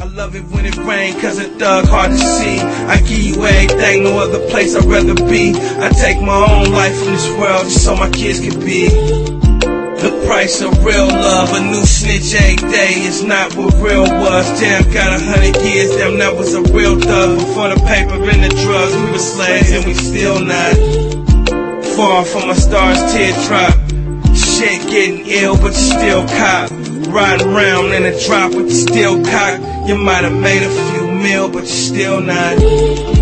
love it when it rain, cause a thug hard to see. I give you everything, no other place I'd rather be. I take my own life from this world just so my kids can be. The price of real love, a new snitch every day is not what real was. Damn, got 100 years, damn, that was a real thug. Before the paper and the drugs, we were slaves and we still not. Far from a star's teardrop. Shit getting ill, but you still cop. Riding around in a drop with the steel cock. You might have made a few mil, but you're still not.